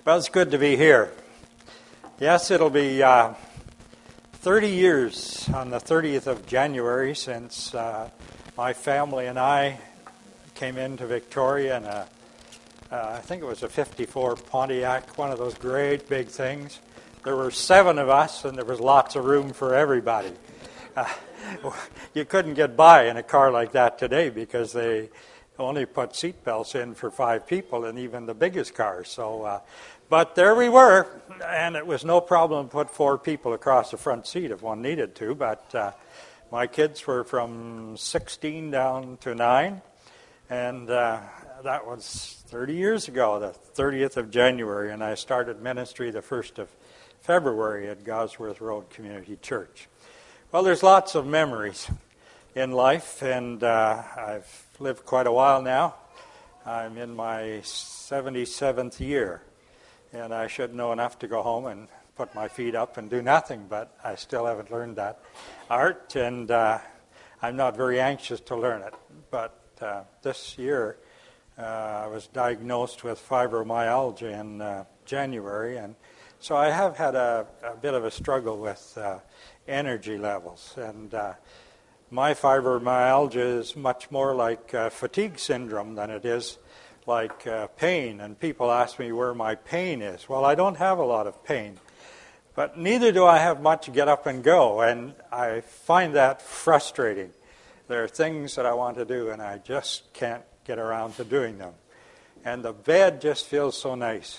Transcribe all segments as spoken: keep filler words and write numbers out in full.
Well, it's good to be here. Yes, it'll be uh, thirty years on the thirtieth of January since uh, my family and I came into Victoria in a, uh, I think it was a fifty-four Pontiac, one of those great big things. There were seven of us, and there was lots of room for everybody. Uh, you couldn't get by in a car like that today because they only put seatbelts in for five people in even the biggest cars. So, uh, but there we were, and it was no problem to put four people across the front seat if one needed to. But uh, my kids were from sixteen down to nine, and uh, that was thirty years ago, the thirtieth of January, and I started ministry the first of February at Gosworth Road Community Church. Well, there's lots of memories in life, and uh, I've lived quite a while now. I'm in my seventy-seventh year, and I should know enough to go home and put my feet up and do nothing, but I still haven't learned that art, and uh, I'm not very anxious to learn it. But uh, this year, uh, I was diagnosed with fibromyalgia in uh, January, and so I have had a, a bit of a struggle with uh, energy levels, and uh, my fibromyalgia is much more like uh, fatigue syndrome than it is like uh, pain. And people ask me where my pain is. Well, I don't have a lot of pain, but neither do I have much get up and go, and I find that frustrating. There are things that I want to do, and I just can't get around to doing them. And the bed just feels so nice.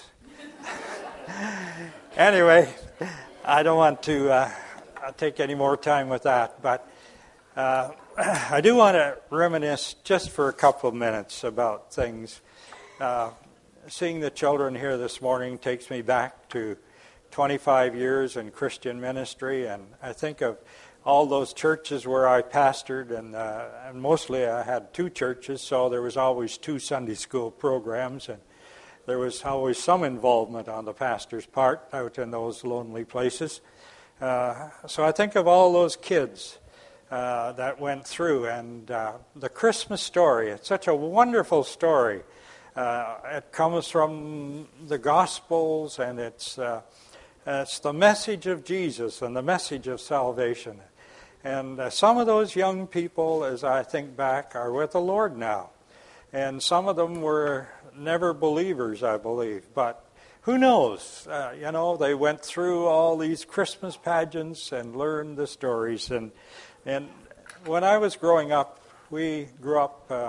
Anyway, I don't want to uh, take any more time with that, but uh, I do want to reminisce just for a couple of minutes about things. Uh, seeing the children here this morning takes me back to twenty-five years in Christian ministry, and I think of all those churches where I pastored, and, uh, and mostly I had two churches, so there was always two Sunday school programs, and there was always some involvement on the pastor's part out in those lonely places. Uh, so I think of all those kids uh, that went through, and uh, the Christmas story. It's such a wonderful story. Uh, it comes from the Gospels, and it's uh, it's the message of Jesus and the message of salvation. And uh, some of those young people, as I think back, are with the Lord now. And some of them were never believers, I believe. But who knows? Uh, you know, they went through all these Christmas pageants and learned the stories. And and when I was growing up, we grew up uh,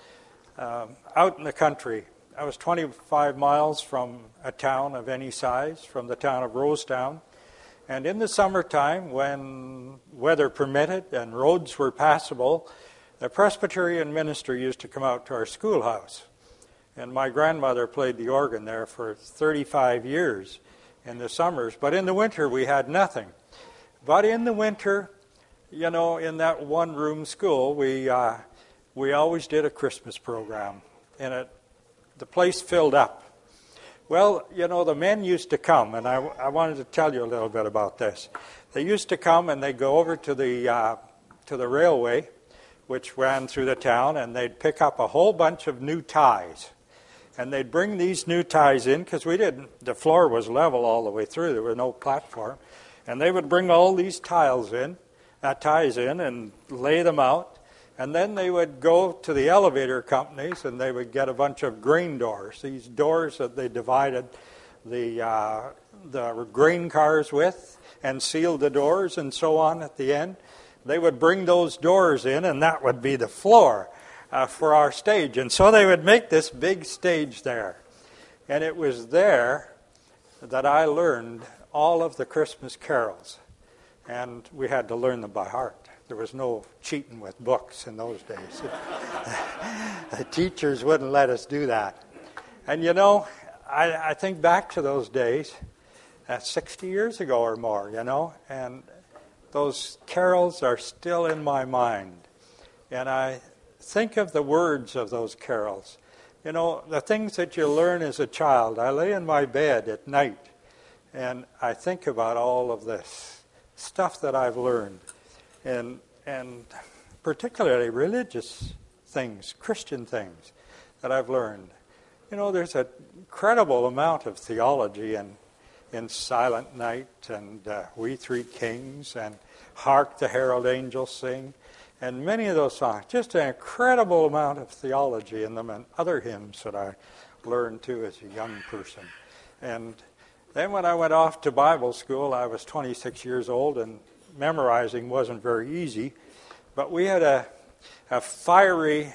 uh, out in the country. I was twenty-five miles from a town of any size, from the town of Rosetown. And in the summertime, when weather permitted and roads were passable, the Presbyterian minister used to come out to our schoolhouse. And my grandmother played the organ there for thirty-five years in the summers. But in the winter, we had nothing. But in the winter, you know, in that one-room school, we uh, we always did a Christmas program. And it, the place filled up. Well, you know, the men used to come, and I, I wanted to tell you a little bit about this. They used to come, and they'd go over to the uh, to the railway, which ran through the town, and they'd pick up a whole bunch of new ties. And they'd bring these new ties in, because we didn't, the floor was level all the way through. There was no platform. And they would bring all these tiles in, uh, ties in, and lay them out. And then they would go to the elevator companies, and they would get a bunch of grain doors, these doors that they divided the, uh, the grain cars with, and sealed the doors and so on at the end. They would bring those doors in, and that would be the floor uh, for our stage. And so they would make this big stage there. And it was there that I learned all of the Christmas carols. And we had to learn them by heart. There was no cheating with books in those days. The teachers wouldn't let us do that. And you know, I, I think back to those days, uh, sixty years ago or more, you know, and those carols are still in my mind. And I think of the words of those carols. You know, the things that you learn as a child. I lay in my bed at night, and I think about all of this stuff that I've learned. And and particularly religious things, Christian things that I've learned. You know, there's an incredible amount of theology in, in Silent Night and uh, We Three Kings and Hark the Herald Angels Sing and many of those songs. Just an incredible amount of theology in them and other hymns that I learned too as a young person. And then when I went off to Bible school, I was twenty-six years old and memorizing wasn't very easy. But we had a, a fiery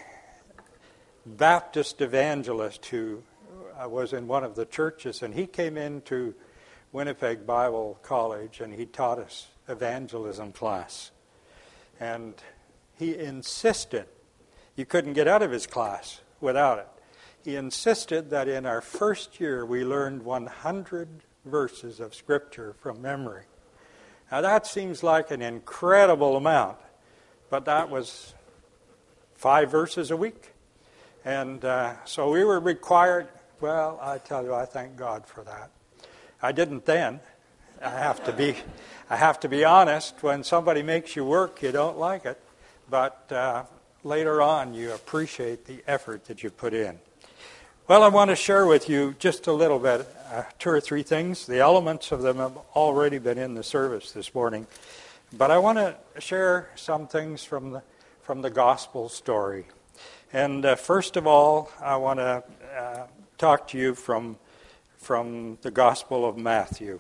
Baptist evangelist who was in one of the churches, and he came into Winnipeg Bible College and he taught us evangelism class. And he insisted, you couldn't get out of his class without it. He insisted that in our first year we learned one hundred verses of Scripture from memory. Now that seems like an incredible amount, but that was five verses a week. And uh, so we were required, well, I tell you, I thank God for that. I didn't then. I have to be, I have to be honest. When somebody makes you work, you don't like it. But uh, later on, you appreciate the effort that you put in. Well, I want to share with you just a little bit, uh, two or three things. The elements of them have already been in the service this morning. But I want to share some things from the, from the gospel story. And uh, first of all, I want to uh, talk to you from, from the Gospel of Matthew.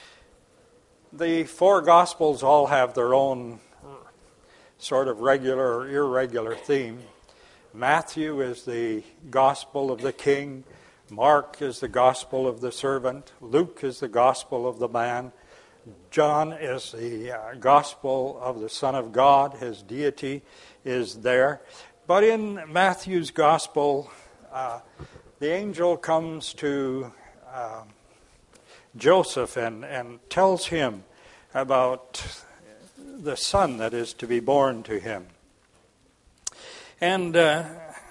The four Gospels all have their own sort of regular or irregular theme. Matthew is the gospel of the king. Mark is the gospel of the servant. Luke is the gospel of the man. John is the uh, gospel of the Son of God. His deity is there. But in Matthew's gospel, uh, the angel comes to uh, Joseph and, and tells him about the son that is to be born to him. And uh,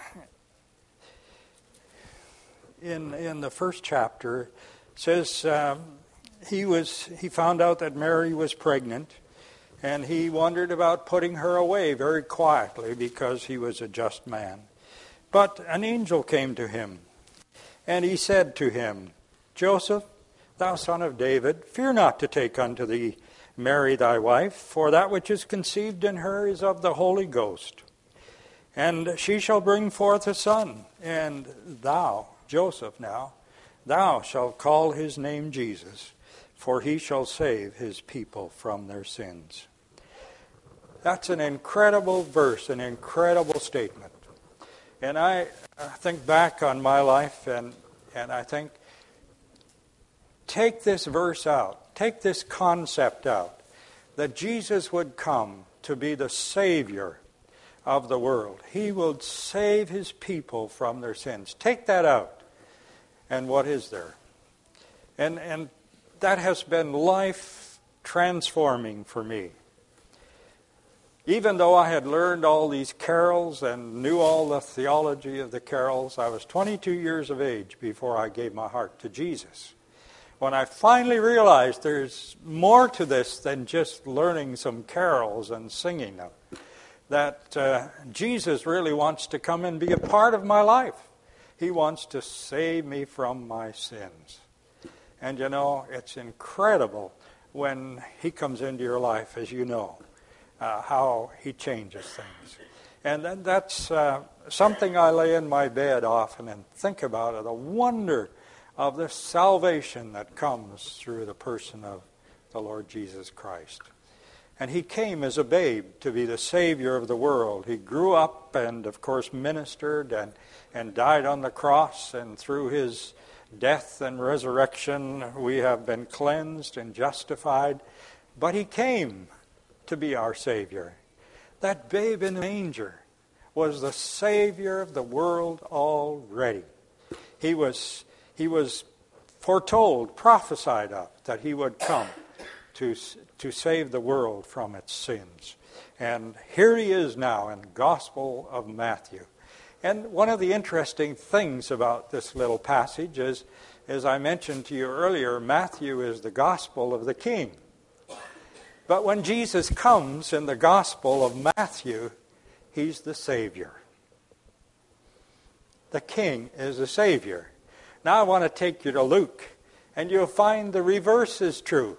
in in the first chapter, it says um, he was he found out that Mary was pregnant, and he wondered about putting her away very quietly because he was a just man. But an angel came to him, and he said to him, Joseph, thou son of David, fear not to take unto thee Mary thy wife, for that which is conceived in her is of the Holy Ghost. And she shall bring forth a son, and thou, Joseph now, thou shalt call his name Jesus, for he shall save his people from their sins. That's an incredible verse, an incredible statement. And I think back on my life, and, and I think, take this verse out, take this concept out, that Jesus would come to be the Savior of the world. He will save his people from their sins. Take that out. And what is there? And and that has been life transforming for me. Even though I had learned all these carols and knew all the theology of the carols, I was twenty-two years of age before I gave my heart to Jesus. When I finally realized there's more to this than just learning some carols and singing them. That uh, Jesus really wants to come and be a part of my life. He wants to save me from my sins. And you know, it's incredible when he comes into your life, as you know, uh, how he changes things. And then that's uh, something I lay in my bed often and think about it, the wonder of the salvation that comes through the person of the Lord Jesus Christ. And he came as a babe to be the Savior of the world. He grew up and, of course, ministered and, and died on the cross. And through his death and resurrection, we have been cleansed and justified. But he came to be our Savior. That babe in the manger was the Savior of the world already. He was, he was foretold, prophesied of, that he would come to to save the world from its sins. And here he is now in the Gospel of Matthew. And one of the interesting things about this little passage is, as I mentioned to you earlier, Matthew is the Gospel of the King. But when Jesus comes in the Gospel of Matthew, he's the Savior. The King is the Savior. Now I want to take you to Luke, and you'll find the reverse is true.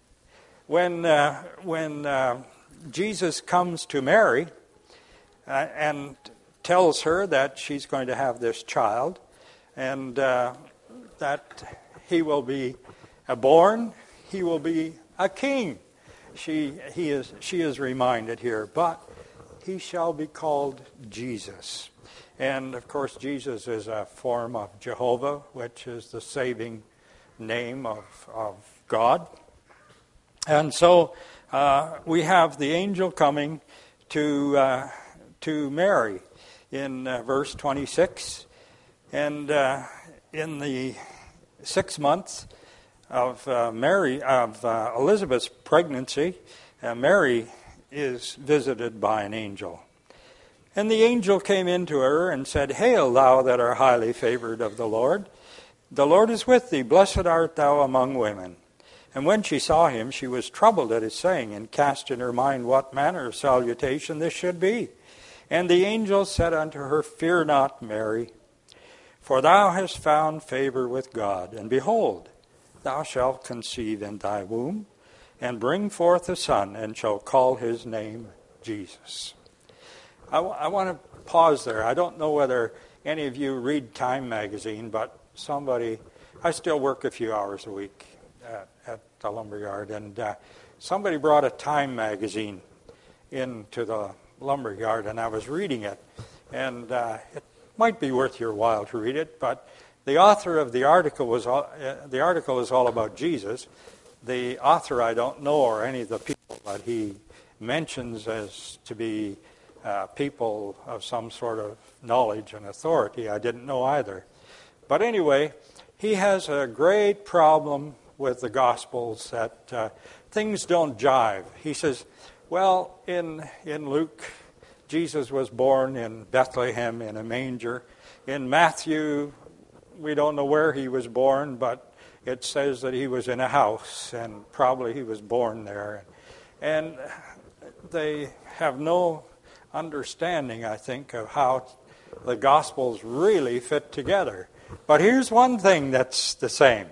When, uh, when uh, Jesus comes to Mary uh, and tells her that she's going to have this child, and uh, that he will be uh, born, he will be a king. She, he is, she is reminded here, but he shall be called Jesus. And, of course, Jesus is a form of Jehovah, which is the saving name of, of God. And so uh, we have the angel coming to, uh, to Mary in uh, verse twenty-six. And uh, in the six months of uh, Mary, of uh, Elizabeth's pregnancy, uh, Mary is visited by an angel. And the angel came in to her and said, Hail, thou that art highly favored of the Lord. The Lord is with thee. Blessed art thou among women. And when she saw him, she was troubled at his saying, and cast in her mind what manner of salutation this should be. And the angel said unto her, Fear not, Mary, for thou hast found favor with God. And behold, thou shalt conceive in thy womb, and bring forth a son, and shall call his name Jesus. I, w- I want to pause there. I don't know whether any of you read Time magazine, but somebody, I still work a few hours a week at, at the lumberyard, and uh, somebody brought a Time magazine into the lumberyard, and I was reading it, and uh, it might be worth your while to read it, but the author of the article was all, uh, the article is all about Jesus. The author I don't know, or any of the people that he mentions as to be uh, people of some sort of knowledge and authority. I didn't know either. But anyway, he has a great problem with the Gospels that uh, things don't jive. He says, well, in in Luke, Jesus was born in Bethlehem in a manger. In Matthew, we don't know where he was born, but it says that he was in a house, and probably he was born there. And they have no understanding, I think, of how the Gospels really fit together. But here's one thing that's the same.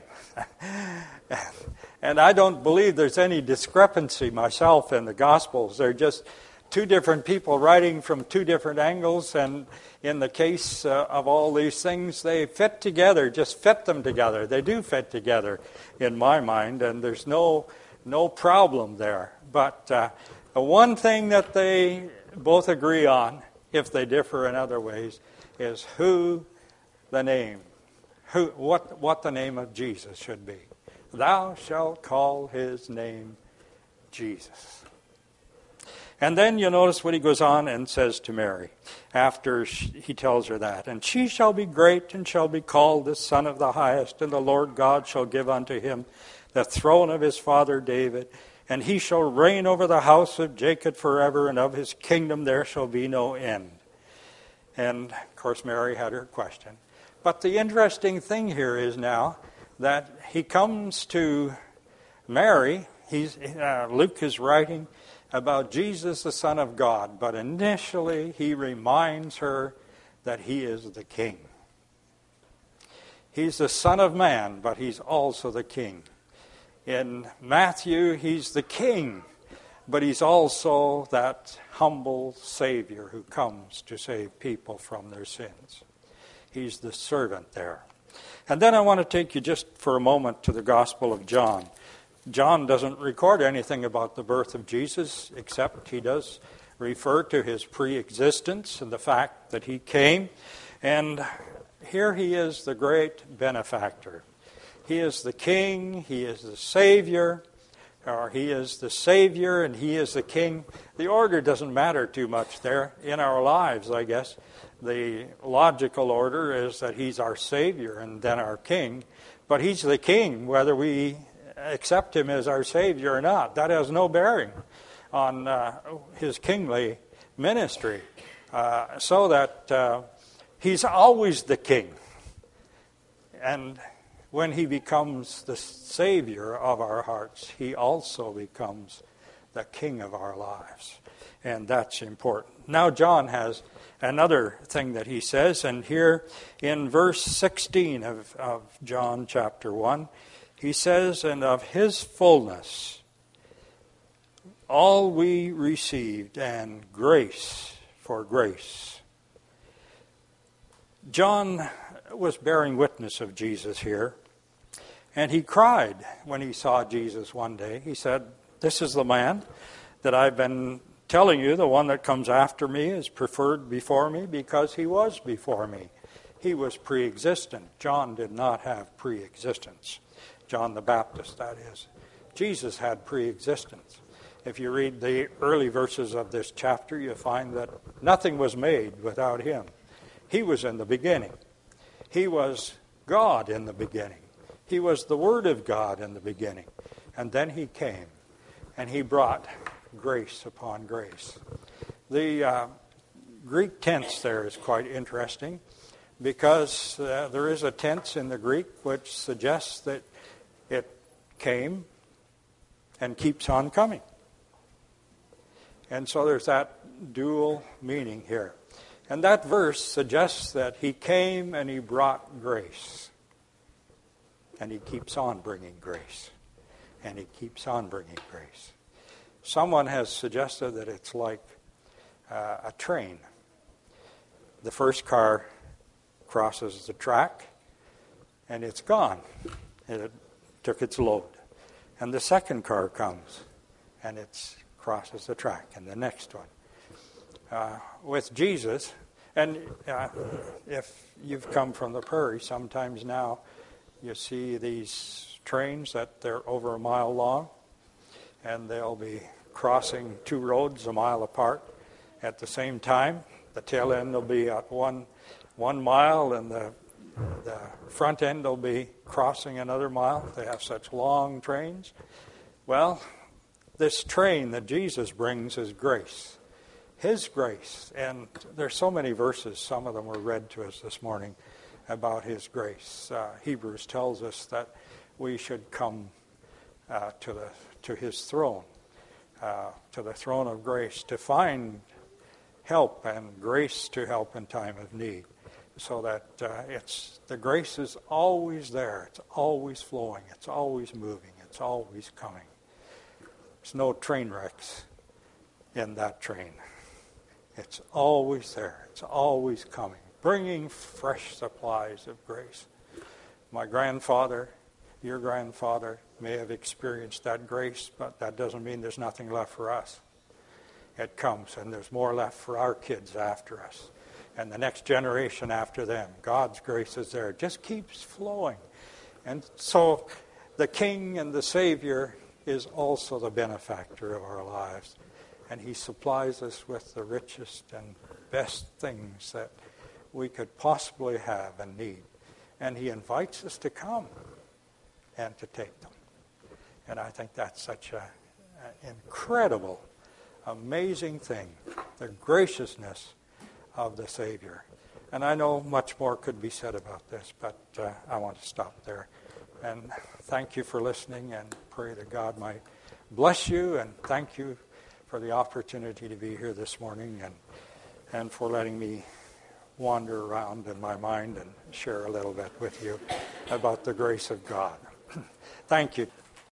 And I don't believe there's any discrepancy myself in the Gospels. They're just two different people writing from two different angles, and in the case uh, of all these things, they fit together, just fit them together. They do fit together in my mind, and there's no no problem there. But uh, the one thing that they both agree on, if they differ in other ways, is who the name, who what what the name of Jesus should be. Thou shalt call his name Jesus. And then you notice what he goes on and says to Mary after he tells her that. And she shall be great and shall be called the Son of the Highest, and the Lord God shall give unto him the throne of his father David, and he shall reign over the house of Jacob forever, and of his kingdom there shall be no end. And, of course, Mary had her question. But the interesting thing here is now that he comes to Mary. He's, uh, Luke is writing about Jesus, the Son of God, but initially he reminds her that he is the King. He's the Son of Man, but he's also the King. In Matthew, he's the King, but he's also that humble Savior who comes to save people from their sins. He's the servant there. And then I want to take you just for a moment to the Gospel of John. John doesn't record anything about the birth of Jesus, except he does refer to his pre-existence and the fact that he came. And here he is, the great benefactor. He is the King, he is the Savior, or he is the Savior and he is the King. The order doesn't matter too much there in our lives, I guess. The logical order is that he's our Savior and then our King. But he's the King, whether we accept him as our Savior or not. That has no bearing on uh, his kingly ministry. Uh, so that uh, he's always the King. And when he becomes the Savior of our hearts, he also becomes the King of our lives. And that's important. Now John has another thing that he says, and here in verse sixteen of, of John chapter one, he says, and of his fullness all we received, and grace for grace. John was bearing witness of Jesus here, and he cried when he saw Jesus one day. He said, "This is the man that I've been telling you, the one that comes after me is preferred before me because he was before me." He was pre-existent. John did not have pre-existence. John the Baptist, that is. Jesus had pre-existence. If you read the early verses of this chapter, you find that nothing was made without him. He was in the beginning. He was God in the beginning. He was the Word of God in the beginning. And then he came, and he brought grace upon grace. The uh, Greek tense there is quite interesting because uh, there is a tense in the Greek which suggests that it came and keeps on coming. And so there's that dual meaning here. And that verse suggests that he came and he brought grace. And he keeps on bringing grace. And he keeps on bringing grace. Someone has suggested that it's like uh, a train. The first car crosses the track, and it's gone. It took its load. And the second car comes, and it crosses the track, and the next one. Uh, with Jesus, and uh, if you've come from the prairie, sometimes now you see these trains that they're over a mile long, and they'll be crossing two roads a mile apart at the same time. The tail end will be at one one mile, and the the front end will be crossing another mile. They have such long trains. Well, this train that Jesus brings is grace, His grace. And there's so many verses, some of them were read to us this morning, about His grace. Uh, Hebrews tells us that we should come uh, to the to His throne, uh, to the throne of grace, to find help and grace to help in time of need. So that uh, it's the grace is always there. It's always flowing. It's always moving. It's always coming. There's no train wrecks in that train. It's always there. It's always coming, bringing fresh supplies of grace. My grandfather, your grandfather, may have experienced that grace, but that doesn't mean there's nothing left for us. It comes, and there's more left for our kids after us and the next generation after them. God's grace is there. It just keeps flowing. And so the King and the Savior is also the benefactor of our lives. And He supplies us with the richest and best things that we could possibly have and need. And He invites us to come and to take them. And I think that's such a, an incredible, amazing thing, the graciousness of the Savior. And I know much more could be said about this, but uh, I want to stop there. And thank you for listening, and pray that God might bless you, and thank you for the opportunity to be here this morning, and and for letting me wander around in my mind and share a little bit with you about the grace of God. Thank you.